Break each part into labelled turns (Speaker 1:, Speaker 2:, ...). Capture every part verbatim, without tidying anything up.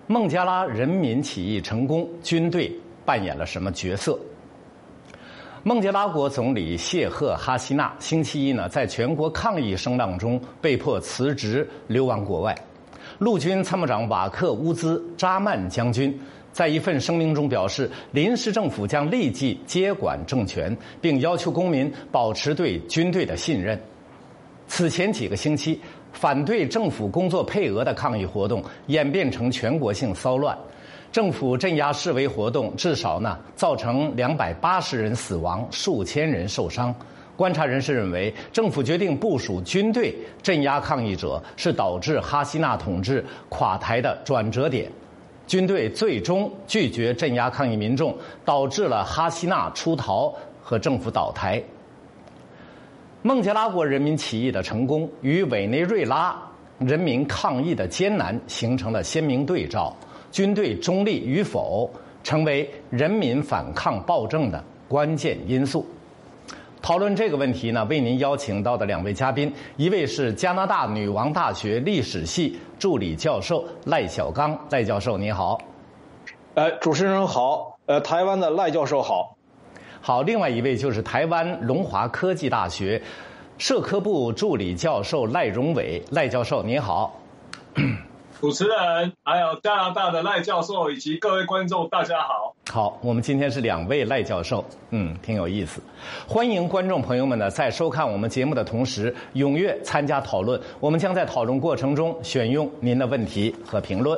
Speaker 1: 孟加拉人民起义成功，军队扮演了什么角色？孟加拉国总理谢赫哈希纳星期一呢，在全国抗议声浪中被迫辞职，流亡国外。陆军参谋长瓦克乌兹扎曼将军在一份声明中表示，临时政府将立即接管政权，并要求公民保持对军队的信任。此前几个星期，反对政府工作配额的抗议活动演变成全国性骚乱，政府镇压示威活动至少呢造成两百八十人死亡，数千人受伤。观察人士认为，政府决定部署军队镇压抗议者是导致哈希纳统治垮台的转折点。军队最终拒绝镇压抗议民众，导致了哈希纳出逃和政府倒台。孟加拉国人民起义的成功与委内瑞拉人民抗议的艰难形成了鲜明对照，军队中立与否成为人民反抗暴政的关键因素。讨论这个问题呢，为您邀请到的两位嘉宾，一位是加拿大女王大学历史系助理教授赖小刚，赖教授你好。
Speaker 2: 呃，主持人好，呃，台湾的赖教授好。
Speaker 1: 好，另外一位就是台湾龙华科技大学社科部助理教授赖荣伟，赖教授你好。
Speaker 3: 主持人，还有加拿大的赖教授以及各位观众，大家好。
Speaker 1: 好，我们今天是两位赖教授，嗯，挺有意思。欢迎观众朋友们呢，在收看我们节目的同时，踊跃参加讨论。我们将在讨论过程中选用您的问题和评论。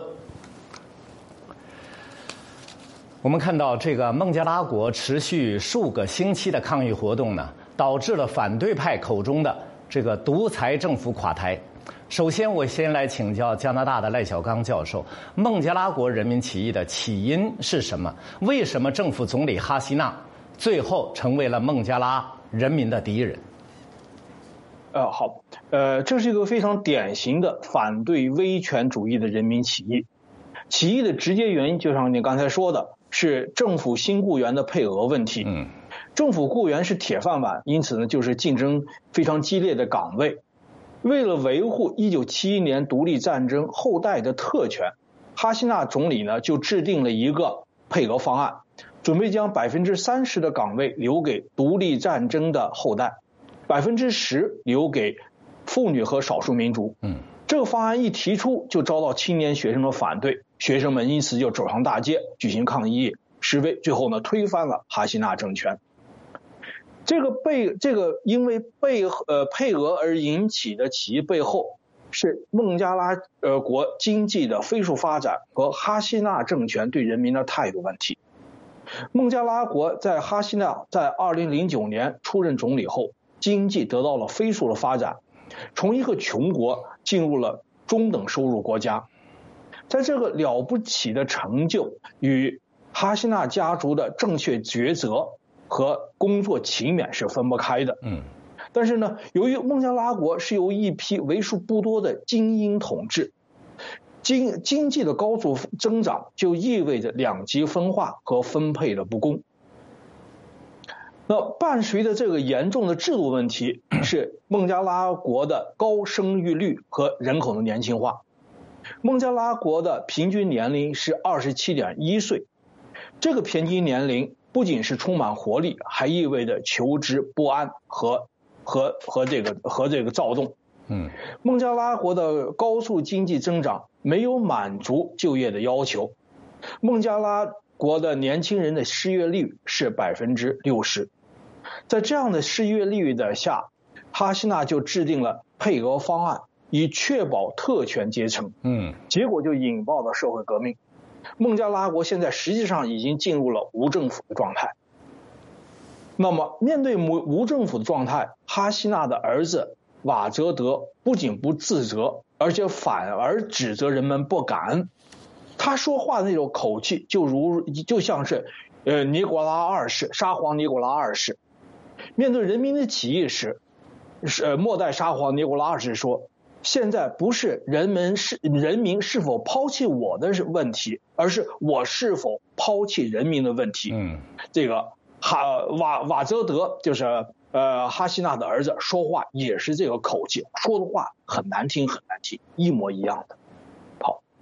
Speaker 1: 我们看到这个孟加拉国持续数个星期的抗议活动呢，导致了反对派口中的这个独裁政府垮台。首先，我先来请教加拿大的赖小刚教授，孟加拉国人民起义的起因是什么？为什么政府总理哈希纳最后成为了孟加拉人民的敌人？
Speaker 2: 呃，好，呃，这是一个非常典型的反对威权主义的人民起义。起义的直接原因，就像你刚才说的，是政府新雇员的配额问题。嗯，政府雇员是铁饭碗，因此呢，就是竞争非常激烈的岗位。为了维护一九七一年独立战争后代的特权，哈希纳总理呢就制定了一个配额方案，准备将百分之三十的岗位留给独立战争的后代，百分之十留给妇女和少数民族。嗯，这个方案一提出，就遭到青年学生的反对，学生们因此就走上大街举行抗议示威，最后呢推翻了哈希纳政权。这个被这个因为被呃配额而引起的起义背后，是孟加拉呃国经济的飞速发展和哈希纳政权对人民的态度问题。孟加拉国在哈希纳在二零零九年出任总理后，经济得到了飞速的发展，从一个穷国进入了中等收入国家。在这个了不起的成就与哈希纳家族的正确抉择和工作勤勉是分不开的。嗯，但是呢，由于孟加拉国是由一批为数不多的精英统治，经经济的高速增长就意味着两极分化和分配的不公。那伴随着这个严重的制度问题是孟加拉国的高生育率和人口的年轻化。孟加拉国的平均年龄是 二十七点一岁，这个平均年龄不仅是充满活力，还意味着求知不安和和和这个和这个躁动。嗯，孟加拉国的高速经济增长没有满足就业的要求，孟加拉国的年轻人的失业率是百分之六十。在这样的失业率的下，哈希纳就制定了配额方案，以确保特权阶层。嗯，结果就引爆了社会革命。孟加拉国现在实际上已经进入了无政府的状态。那么面对无无政府的状态，哈希纳的儿子瓦泽德不仅不自责，而且反而指责人们不感恩。他说话的那种口气就如就像是呃尼古拉二世沙皇尼古拉二世面对人民的起义时，是末代沙皇尼古拉二世说，现在不是人们是人民是否抛弃我的问题，而是我是否抛弃人民的问题。嗯，这个哈瓦瓦泽德就是呃哈希纳的儿子，说话也是这个口气，说的话很难听很难听，一模一样的。好，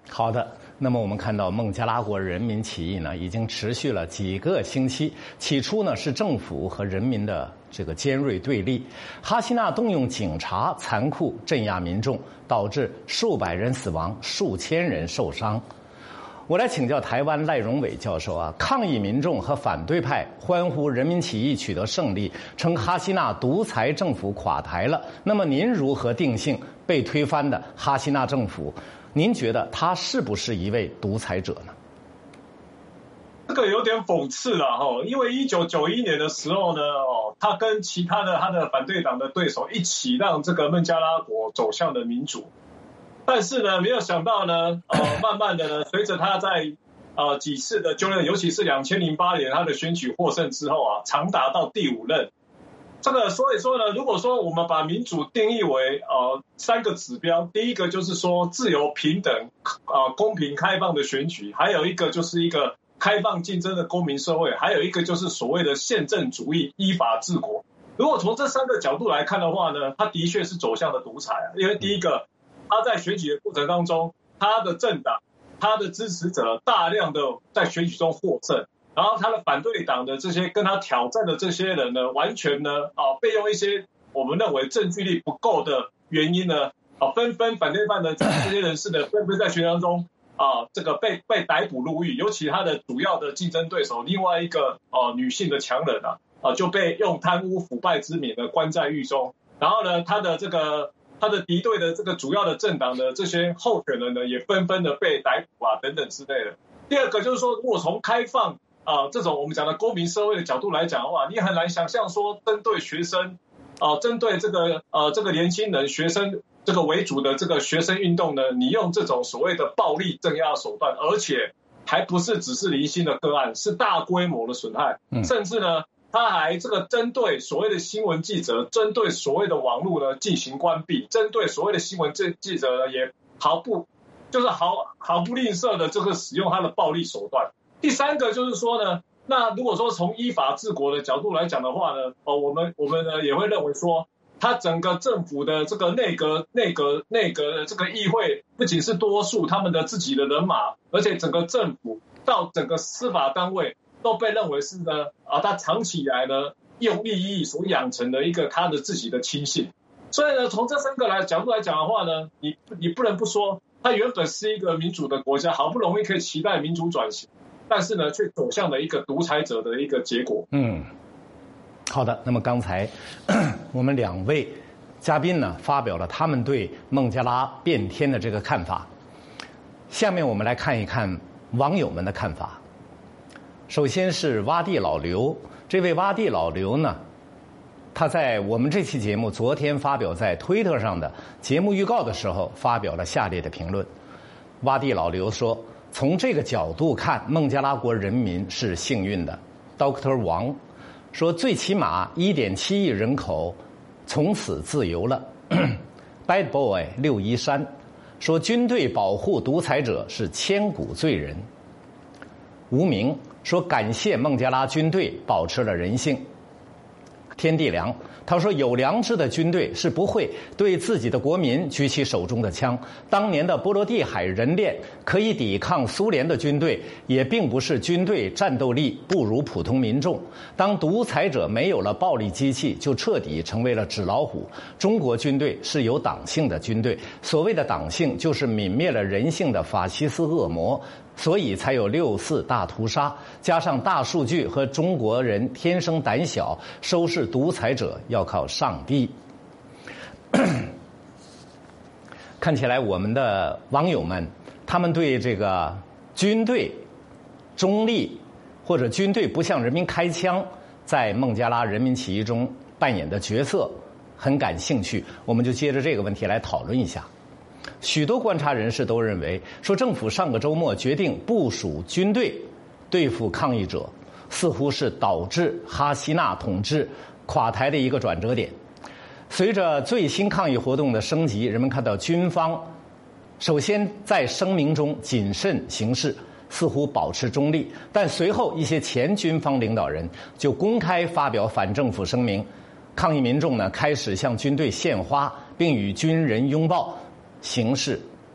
Speaker 1: 好的，那么我们看到孟加拉国人民起义呢，已经持续了几个星期。起初呢是政府和人民的这个尖锐对立，哈希纳动用警察残酷镇压民众，导致数百人死亡，数千人受伤。我来请教台湾赖荣伟教授啊，抗议民众和反对派欢呼人民起义取得胜利，称哈希纳独裁政府垮台了。那么您如何定性被推翻的哈希纳政府？您觉得他是不是一位独裁者呢？
Speaker 3: 这个有点讽刺了哈，因为一九九一年的时候呢，哦，他跟其他的他的反对党的对手一起让这个孟加拉国走向了民主，但是呢，没有想到呢，呃，慢慢的呢，随着他在呃几次的就任，尤其是两千零八年他的选举获胜之后啊，长达到第五任。这个所以说呢，如果说我们把民主定义为呃三个指标，第一个就是说自由平等呃公平开放的选举，还有一个就是一个开放竞争的公民社会，还有一个就是所谓的宪政主义依法治国。如果从这三个角度来看的话呢，他的确是走向了独裁啊，因为第一个他在选举的过程当中，他的政党他的支持者大量的在选举中获胜。然后他的反对党的这些跟他挑战的这些人呢，完全呢啊被用一些我们认为证据力不够的原因呢啊，纷纷反对派的这些人士呢，纷纷在选举当中啊这个被被逮捕入狱，尤其他的主要的竞争对手另外一个啊女性的强人啊啊就被用贪污腐败之名呢关在狱中。然后呢，他的这个他的敌对的这个主要的政党的这些候选人呢，也纷纷的被逮捕啊等等之类的。第二个就是说，如果从开放啊、呃，这种我们讲的公民社会的角度来讲的话，你很难想象说针对学生，啊、呃，针对这个呃这个年轻人学生这个为主的这个学生运动呢，你用这种所谓的暴力镇压手段，而且还不是只是零星的个案，是大规模的损害，嗯、甚至呢，他还这个针对所谓的新闻记者，针对所谓的网络呢进行关闭，针对所谓的新闻记者呢也毫不就是毫毫不吝啬的这个使用他的暴力手段。第三个就是说呢，那如果说从依法治国的角度来讲的话呢，哦，我们我们呢也会认为说，他整个政府的这个内阁、内阁、内阁的这个议会，不仅是多数他们的自己的人马，而且整个政府到整个司法单位都被认为是呢，啊，他长期以来呢用利益所养成的一个他的自己的亲信。所以呢，从这三个来角度来讲的话呢，你你不能不说，他原本是一个民主的国家，好不容易可以期待民主转型。但是呢，却走向了一个独裁者的一个结果。
Speaker 1: 嗯，好的。那么刚才我们两位嘉宾呢，发表了他们对孟加拉变天的这个看法。下面我们来看一看网友们的看法。首先是洼地老刘，这位洼地老刘呢，他在我们这期节目昨天发表在推特上的节目预告的时候，发表了下列的评论。洼地老刘说，从这个角度看，孟加拉国人民是幸运的。Doctor 王说，最起码 一点七亿人口从此自由了。Bad Boy 六一山说，军队保护独裁者是千古罪人。无名说，感谢孟加拉军队保持了人性。天地良他说，有良知的军队是不会对自己的国民举起手中的枪。当年的波罗的海人链可以抵抗苏联的军队，也并不是军队战斗力不如普通民众。当独裁者没有了暴力机器，就彻底成为了纸老虎。中国军队是有党性的军队，所谓的党性就是泯灭了人性的法西斯恶魔，所以才有六四大屠杀，加上大数据和中国人天生胆小，收拾独裁者要靠上帝。看起来我们的网友们，他们对这个军队中立或者军队不向人民开枪，在孟加拉人民起义中扮演的角色很感兴趣。我们就接着这个问题来讨论一下。许多观察人士都认为，说政府上个周末决定部署军队对付抗议者，似乎是导致哈希纳统治垮台的一个转折点。随着最新抗议活动的升级，人们看到军方首先在声明中谨慎行事，似乎保持中立，但随后一些前军方领导人就公开发表反政府声明，抗议民众呢开始向军队献花，并与军人拥抱，形势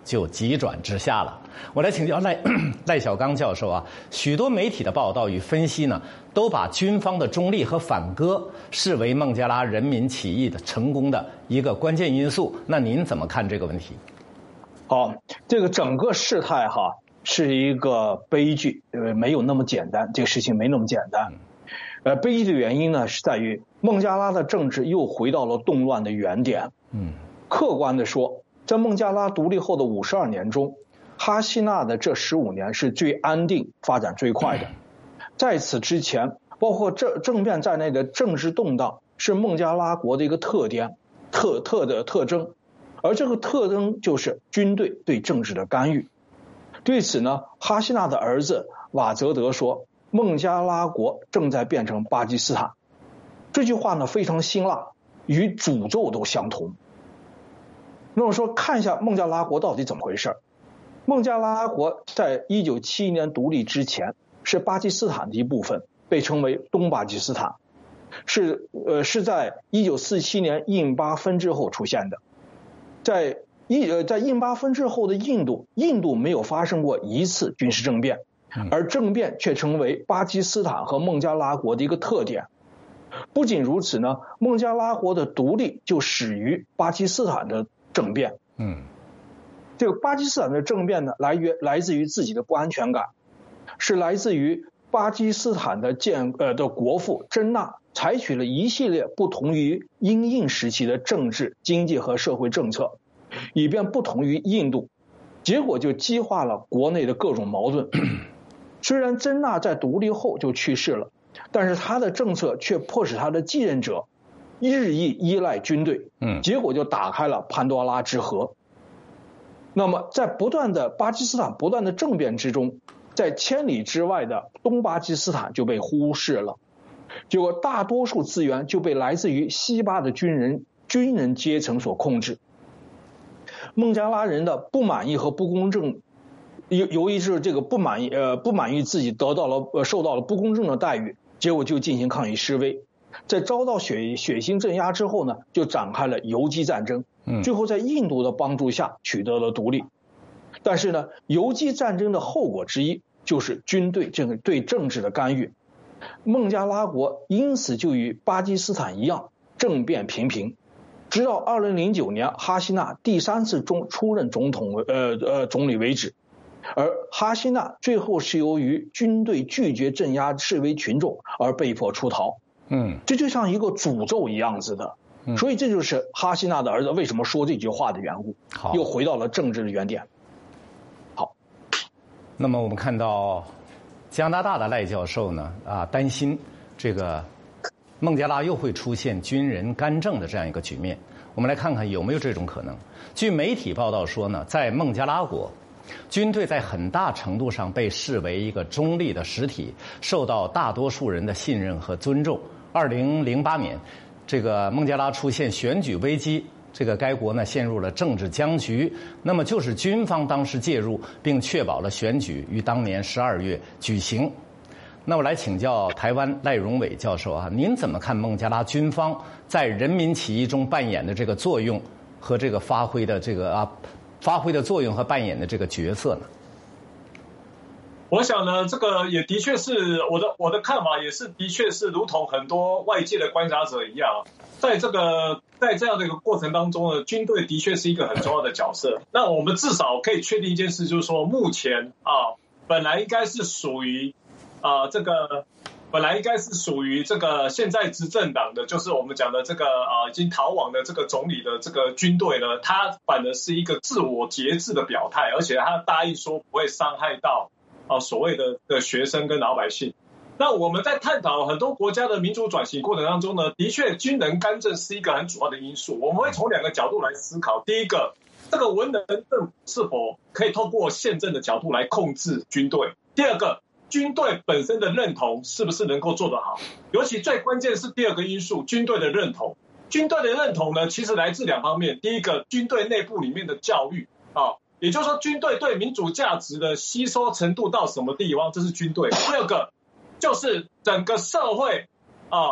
Speaker 1: 就急转直下了。我来请教赖赖小刚教授啊，许多媒体的报道与分析呢，都把军方的中立和反戈视为孟加拉人民起义的成功的一个关键因素。那您怎么看这个问题？
Speaker 2: 好，这个整个事态哈是一个悲剧，呃，没有那么简单，这个事情没那么简单。呃，悲剧的原因呢是在于孟加拉的政治又回到了动乱的原点。嗯，客观的说，在孟加拉独立后的五十二年中，哈希纳的这十五年是最安定、发展最快的。在此之前，包括政政变在内的政治动荡是孟加拉国的一个特点、特特的特征，而这个特征就是军队对政治的干预。对此呢，哈希纳的儿子瓦泽德说：“孟加拉国正在变成巴基斯坦。”这句话呢非常辛辣，与诅咒都相同。那么说，看一下孟加拉国到底怎么回事。孟加拉国在一九七一年独立之前是巴基斯坦的一部分，被称为东巴基斯坦，是呃是在一九四七年印巴分治后出现的。在印呃在印巴分治后的印度，印度没有发生过一次军事政变，而政变却成为巴基斯坦和孟加拉国的一个特点。不仅如此呢，孟加拉国的独立就始于巴基斯坦的政变。嗯，这个巴基斯坦的政变呢，来源来自于自己的不安全感，是来自于巴基斯坦的建呃的国父真纳采取了一系列不同于英印时期的政治、经济和社会政策，以便不同于印度，结果就激化了国内的各种矛盾。虽然真纳在独立后就去世了，但是他的政策却迫使他的继任者日益依赖军队，嗯，结果就打开了潘多拉之盒。那么在不断的巴基斯坦不断的政变之中，在千里之外的东巴基斯坦就被忽视了，结果大多数资源就被来自于西巴的军人军人阶层所控制。孟加拉人的不满意和不公正，由由于是这个不满意呃不满意自己得到了呃受到了不公正的待遇，结果就进行抗议示威。在遭到血血腥镇压之后呢，就展开了游击战争，最后在印度的帮助下取得了独立。但是呢，游击战争的后果之一就是军队这个对政治的干预。孟加拉国因此就与巴基斯坦一样，政变频频，直到二零零九年哈希纳第三次中出任总统呃呃总理为止。而哈希纳最后是由于军队拒绝镇压示威群众而被迫出逃。嗯，这就像一个诅咒一样子的，嗯，所以这就是哈希纳的儿子为什么说这句话的缘故。好，又回到了政治的原点。好，
Speaker 1: 那么我们看到加拿大的赖教授呢，啊，担心这个孟加拉又会出现军人干政的这样一个局面。我们来看看有没有这种可能。据媒体报道说呢，在孟加拉国，军队在很大程度上被视为一个中立的实体，受到大多数人的信任和尊重。二零零八年，这个孟加拉出现选举危机，这个该国呢陷入了政治僵局。那么就是军方当时介入，并确保了选举于当年十二月举行。那我来请教台湾赖荣伟教授啊，您怎么看孟加拉军方在人民起义中扮演的这个作用和这个发挥的这个啊发挥的作用和扮演的这个角色呢？
Speaker 3: 我想呢，这个也的确是我的我的看法，也是的确是如同很多外界的观察者一样，在这个在这样的一个过程当中呢，军队的确是一个很重要的角色。那我们至少可以确定一件事，就是说目前啊，本来应该是属于啊这个本来应该是属于这个现在执政党的，就是我们讲的这个啊已经逃亡的这个总理的这个军队呢，他反而是一个自我节制的表态，而且他答应说不会伤害到啊，所谓的的学生跟老百姓。那我们在探讨很多国家的民主转型过程当中呢，的确军人干政是一个很主要的因素。我们会从两个角度来思考。第一个，这个文人政府是否可以透过宪政的角度来控制军队？第二个，军队本身的认同是不是能够做得好？尤其最关键是第二个因素，军队的认同。军队的认同呢，其实来自两方面。第一个，军队内部里面的教育啊。也就是说，军队对民主价值的吸收程度到什么地方，这是军队。第二个，就是整个社会啊，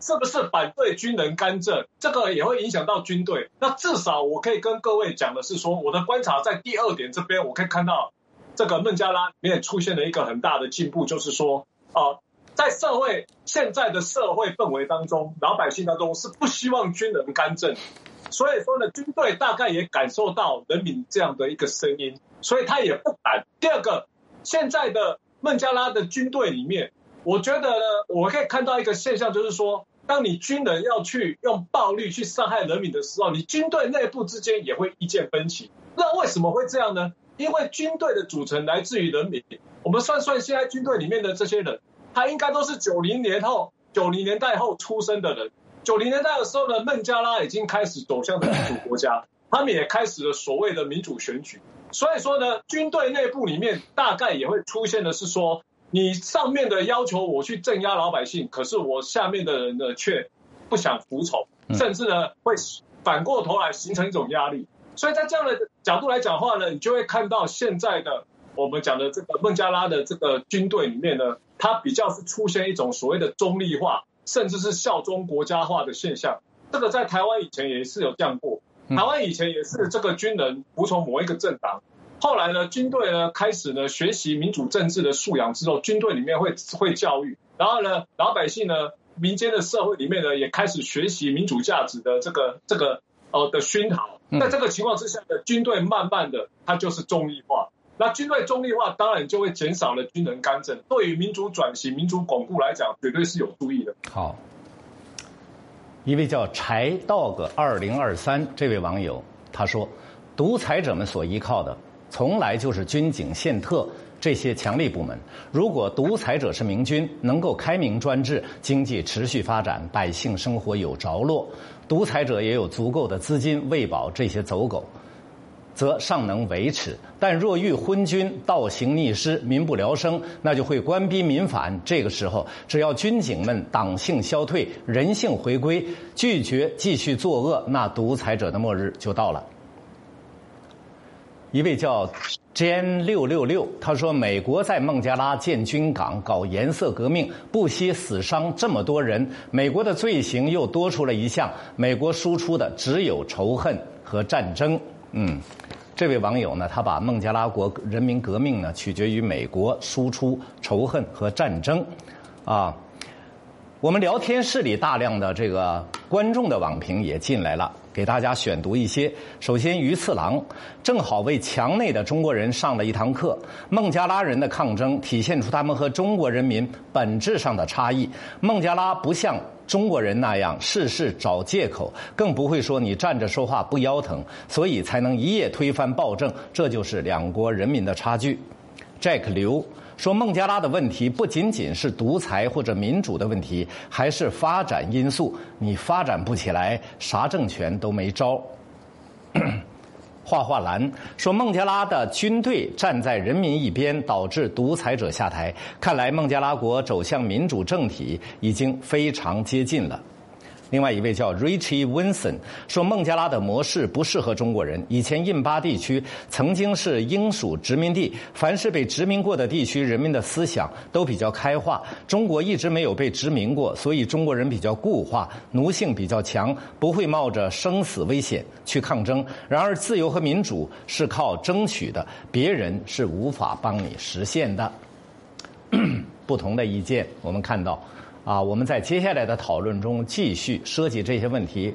Speaker 3: 是不是反对军人干政，这个也会影响到军队。那至少我可以跟各位讲的是说，我的观察在第二点这边，我可以看到这个孟加拉里面出现了一个很大的进步，就是说，呃，在社会现在的社会氛围当中，老百姓当中是不希望军人干政，所以说呢，军队大概也感受到人民这样的一个声音，所以他也不敢。第二个，现在的孟加拉的军队里面，我觉得呢，我可以看到一个现象，就是说，当你军人要去用暴力去伤害人民的时候，你军队内部之间也会意见分歧。那为什么会这样呢？因为军队的组成来自于人民。我们算算现在军队里面的这些人，他应该都是九零年后、九零年代后出生的人。九零年代的时候呢，孟加拉已经开始走向的民主国家，他们也开始了所谓的民主选举。所以说呢，军队内部里面大概也会出现的是说，你上面的要求我去镇压老百姓，可是我下面的人呢却不想服从，甚至呢会反过头来形成一种压力。所以在这样的角度来讲的话呢，你就会看到现在的我们讲的这个孟加拉的这个军队里面呢，它比较是出现一种所谓的中立化，甚至是效忠国家化的现象。这个在台湾以前也是有这样过，台湾以前也是这个军人服从某一个政党，后来呢，军队呢开始呢学习民主政治的素养之后，军队里面会会教育，然后呢，老百姓呢，民间的社会里面呢也开始学习民主价值的这个这个呃的熏陶。在这个情况之下呢，军队慢慢的它就是中立化。那军队中立化当然就会减少了军人干政，对于民主转型、民主巩固来讲，绝对是有助益的。
Speaker 1: 好，一位叫柴 dog 二零二三这位网友他说，独裁者们所依靠的从来就是军警、宪特这些强力部门。如果独裁者是明君，能够开明专制，经济持续发展，百姓生活有着落，独裁者也有足够的资金喂饱这些走狗，则尚能维持。但若遇昏君倒行逆施，民不聊生，那就会官逼民反。这个时候，只要军警们党性消退，人性回归，拒绝继续作恶，那独裁者的末日就到了。一位叫 Jan 六六六，他说，美国在孟加拉建军港，搞颜色革命，不惜死伤这么多人，美国的罪行又多出了一项，美国输出的只有仇恨和战争。嗯，这位网友呢，他把孟加拉国人民革命呢取决于美国输出仇恨和战争，啊，我们聊天室里大量的这个观众的网评也进来了，给大家选读一些。首先，鱼次郎正好为墙内的中国人上了一堂课。孟加拉人的抗争体现出他们和中国人民本质上的差异。孟加拉不像中国人那样事事找借口，更不会说你站着说话不腰疼，所以才能一夜推翻暴政。这就是两国人民的差距。Jack 刘说，孟加拉的问题不仅仅是独裁或者民主的问题，还是发展因素。你发展不起来，啥政权都没招。画画兰说，孟加拉的军队站在人民一边，导致独裁者下台。看来孟加拉国走向民主政体已经非常接近了。另外一位叫 Richie Wilson 说，孟加拉的模式不适合中国人。以前印巴地区曾经是英属殖民地，凡是被殖民过的地区，人民的思想都比较开化。中国一直没有被殖民过，所以中国人比较固化，奴性比较强，不会冒着生死危险去抗争。然而，自由和民主是靠争取的，别人是无法帮你实现的。不同的意见，我们看到啊，我们在接下来的讨论中继续涉及这些问题。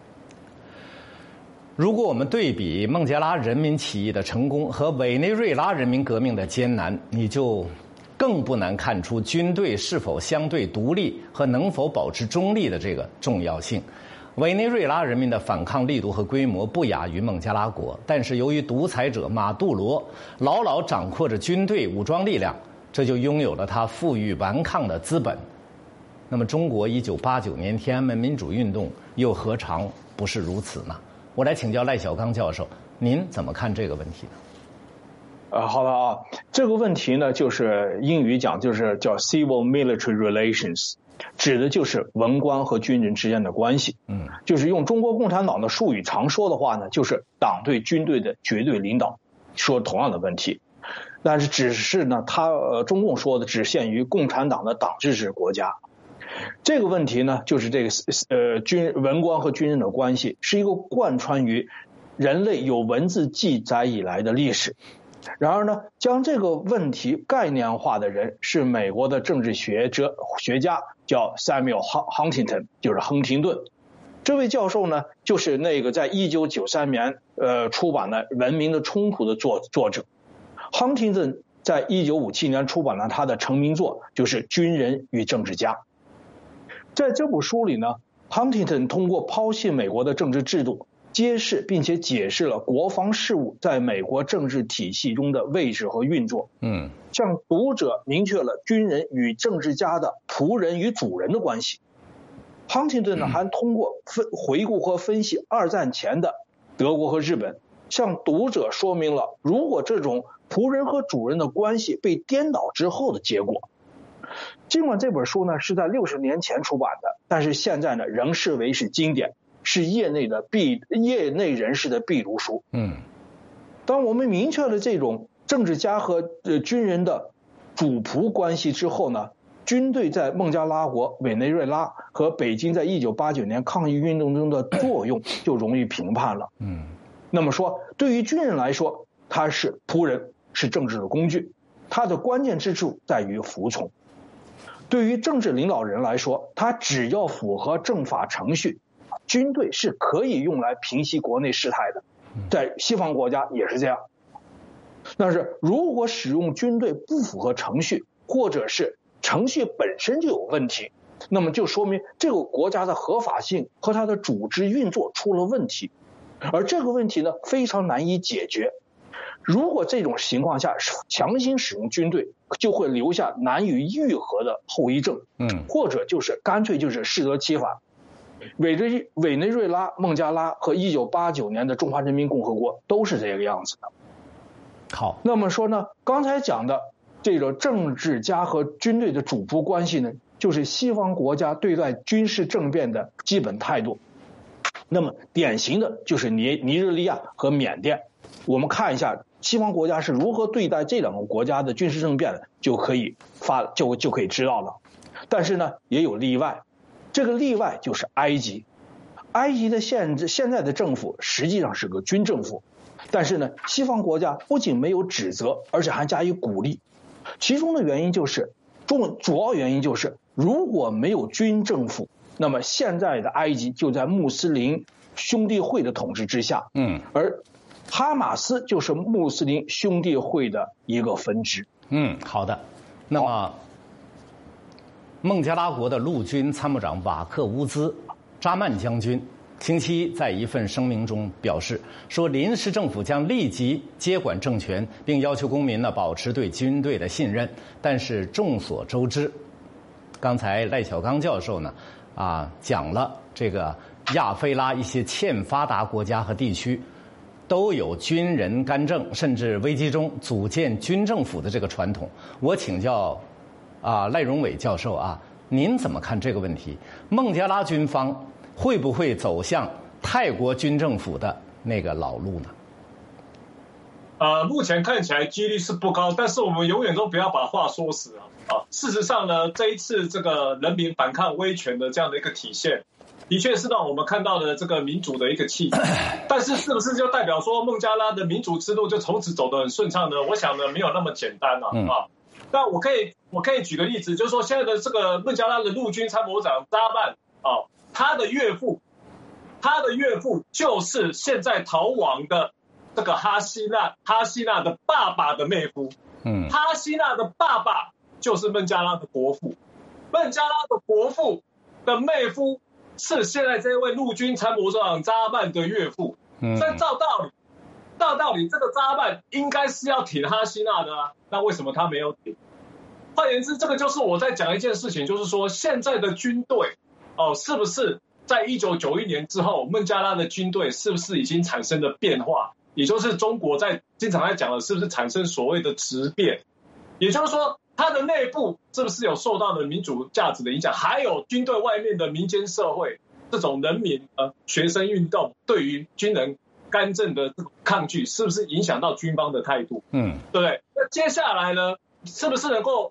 Speaker 1: 如果我们对比孟加拉人民起义的成功和委内瑞拉人民革命的艰难，你就更不难看出军队是否相对独立和能否保持中立的这个重要性。委内瑞拉人民的反抗力度和规模不亚于孟加拉国，但是由于独裁者马杜罗牢牢掌握着军队武装力量，这就拥有了他负隅顽抗的资本。那么中国一九八九年天安门民主运动又何尝不是如此呢？我来请教赖小刚教授，您怎么看这个问题呢？
Speaker 2: 呃，好的啊，这个问题呢，就是英语讲就是叫 civil military relations， 指的就是文官和军人之间的关系。嗯，就是用中国共产党的术语常说的话呢，就是党对军队的绝对领导，说同样的问题。但是只是呢，他呃中共说的只限于共产党的党制制国家。 这个问题呢，就是这个呃军文官和军人的关系，是一个贯穿于人类有文字记载以来的历史。然而呢，将这个问题概念化的人是美国的政治学者学家，叫 Samuel Huntington， 就是亨廷顿。这位教授呢，就是那个在一九九三年呃出版的《文明的冲突》的作作者。Huntington 在一九五七年出版了他的成名作，就是《军人与政治家》。在这部书里呢， Huntington 通过剖析美国的政治制度，揭示并且解释了国防事务在美国政治体系中的位置和运作，
Speaker 1: 嗯，
Speaker 2: 向读者明确了军人与政治家的仆人与主人的关系。Huntington 呢，还通过分回顾和分析二战前的德国和日本，向读者说明了如果这种仆人和主人的关系被颠倒之后的结果。尽管这本书呢是在六十年前出版的，但是现在呢仍视为是经典，是业内的必业内人士的必读书。
Speaker 1: 嗯，
Speaker 2: 当我们明确了这种政治家和呃军人的主仆关系之后呢，军队在孟加拉国、委内瑞拉和北京在一九八九年抗议运动中的作用就容易评判了。
Speaker 1: 嗯，
Speaker 2: 那么说，对于军人来说，他是仆人，是政治的工具，他的关键之处在于服从。对于政治领导人来说，他只要符合政法程序，军队是可以用来平息国内事态的，在西方国家也是这样。但是如果使用军队不符合程序，或者是程序本身就有问题，那么就说明这个国家的合法性和它的组织运作出了问题，而这个问题呢非常难以解决。如果这种情况下强行使用军队，就会留下难以愈合的后遗症，
Speaker 1: 嗯，
Speaker 2: 或者就是干脆就是适得其反。委内委内瑞拉、孟加拉和一九八九年的中华人民共和国都是这个样子的。
Speaker 1: 好，
Speaker 2: 那么说呢，刚才讲的这个政治家和军队的主仆关系呢，就是西方国家对待军事政变的基本态度。那么典型的就是尼尼日利亚和缅甸，我们看一下西方国家是如何对待这两个国家的军事政变的，就可以发就就可以知道了。但是呢，也有例外，这个例外就是埃及。埃及的现现在的政府实际上是个军政府，但是呢，西方国家不仅没有指责，而且还加以鼓励。其中的原因就是主主要原因就是如果没有军政府，那么现在的埃及就在穆斯林兄弟会的统治之下，
Speaker 1: 嗯，
Speaker 2: 而哈马斯就是穆斯林兄弟会的一个分支。
Speaker 1: 嗯，好的。那么，孟加拉国的陆军参谋长瓦克乌兹扎曼将军星期一在一份声明中表示说，临时政府将立即接管政权，并要求公民呢保持对军队的信任。但是众所周知，刚才赖小刚教授呢啊讲了这个亚非拉一些欠发达国家和地区都有军人干政，甚至危机中组建军政府的这个传统。我请教啊赖荣伟教授啊，您怎么看这个问题？孟加拉军方会不会走向泰国军政府的那个老路呢？
Speaker 3: 呃，目前看起来几率是不高，但是我们永远都不要把话说死啊！啊，事实上呢，这一次这个人民反抗威权的这样的一个体现，的确是让我们看到了这个民主的一个气质。但是是不是就代表说孟加拉的民主之路就从此走得很顺畅呢？我想呢，没有那么简单啊！
Speaker 1: 嗯、
Speaker 3: 啊，那我可以我可以举个例子，就是说现在的这个孟加拉的陆军参谋长扎曼啊，他的岳父，他的岳父就是现在逃亡的这个哈希纳哈希纳的爸爸的妹夫。
Speaker 1: 嗯，
Speaker 3: 哈希纳的爸爸就是孟加拉的国父，孟加拉的国父的妹夫是现在这位陆军参谋长扎曼的岳父。嗯，所以照道理，照道理这个扎曼应该是要挺哈希纳的啊，那为什么他没有挺？换言之，这个就是我在讲一件事情，就是说现在的军队哦，是不是在一九九一年之后，孟加拉的军队是不是已经产生了变化？也就是中国在经常在讲的，是不是产生所谓的质变？也就是说，它的内部是不是有受到的民主价值的影响？还有军队外面的民间社会这种人民呃学生运动对于军人干政的这种抗拒，是不是影响到军方的态度？嗯，对不对？那接下来呢，是不是能够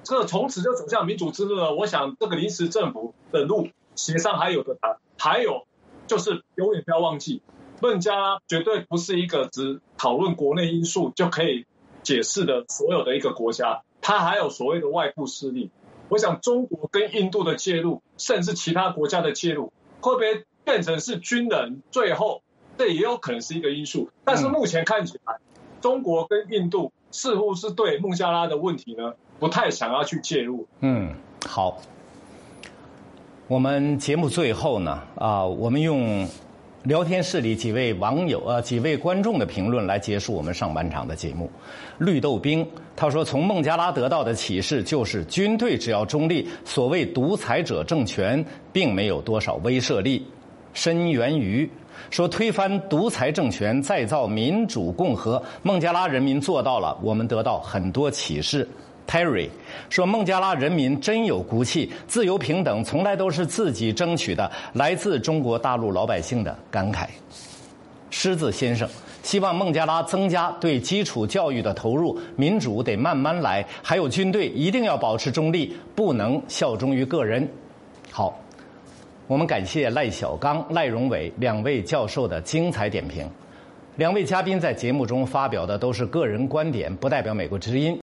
Speaker 3: 这从此就走向民主之路了。我想这个临时政府的路协商还有的谈，还有就是永远不要忘记，孟加拉绝对不是一个只讨论国内因素就可以解释的所有的一个国家，它还有所谓的外部势力。我想中国跟印度的介入，甚至其他国家的介入，会不会变成是军人？最后这也有可能是一个因素。但是目前看起来，中国跟印度似乎是对孟加拉的问题呢，不太想要去介入。
Speaker 1: 嗯，好。我们节目最后呢，啊、呃，我们用聊天室里几位网友呃几位观众的评论来结束我们上半场的节目。绿豆冰他说，从孟加拉得到的启示就是军队只要中立，所谓独裁者政权并没有多少威慑力。申元瑜说，推翻独裁政权，再造民主共和，孟加拉人民做到了，我们得到很多启示。Terry 说，孟加拉人民真有骨气，自由平等从来都是自己争取的，来自中国大陆老百姓的感慨。狮子先生希望孟加拉增加对基础教育的投入，民主得慢慢来，还有军队一定要保持中立，不能效忠于个人。好，我们感谢赖小刚、赖荣伟两位教授的精彩点评。两位嘉宾在节目中发表的都是个人观点，不代表美国之音。